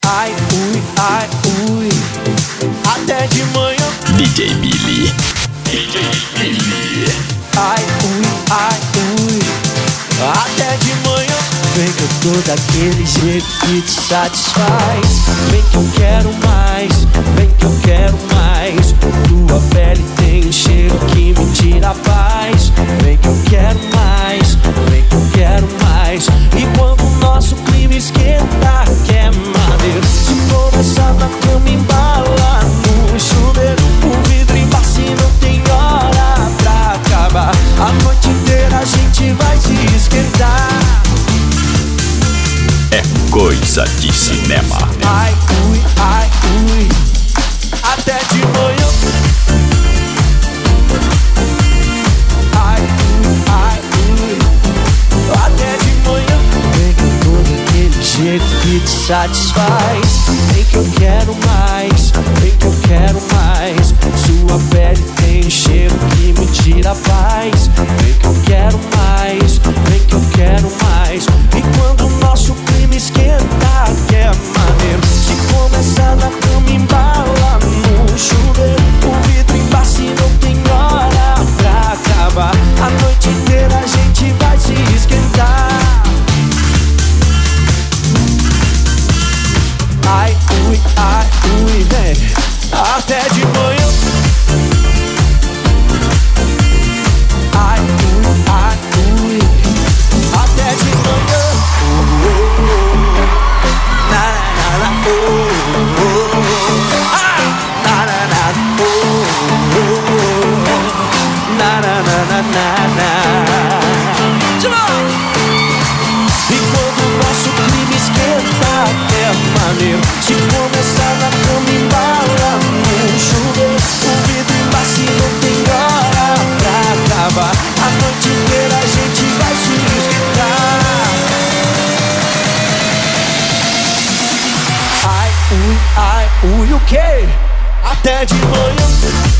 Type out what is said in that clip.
Ai, ui, até de manhã. DJ Billy. DJ Billy. Ai, ui, até de manhã. Vem que eu tô daquele jeito que te satisfaz. Vem que eu quero mais, vem que eu quero mais. Tua pele tem um cheiro que me tira a paz. Vem que eu quero mais, vem que eu quero mais. E quando o nosso clima esquenta, que é maneiro. Se começar na cama, embala no chuveiro. O vidro embaixo e não tem hora pra acabar. A noite inteira a gente vai se esquentar. É coisa de cinema. Ai, ui, até de manhã. Ai, ui, até de manhã. Vem que eu tô daquele jeito que te satisfaz. Vem que eu quero mais, vem que eu quero mais. Sua pele tem um cheiro que me tira a paz. Vem que eu quero mais, vem que eu quero mais. E quando o nosso clima esquenta, que é maneiro. Se começar na cama, embala no chuveiro. O vidro embaixo e não tem hora pra acabar. A noite inteira a gente vai se esquentar. Ai, ui, vem até de manhã. Ai, ui, até de manhã. Na na na E quando o nosso clima esquenta, é maneiro. Se começar na cama, embala no chuveiro. O vidro embaixo e não tem hora pra acabar. A noite inteira a gente vai se esquentar. Ai, ui, o quê? Até de manhã.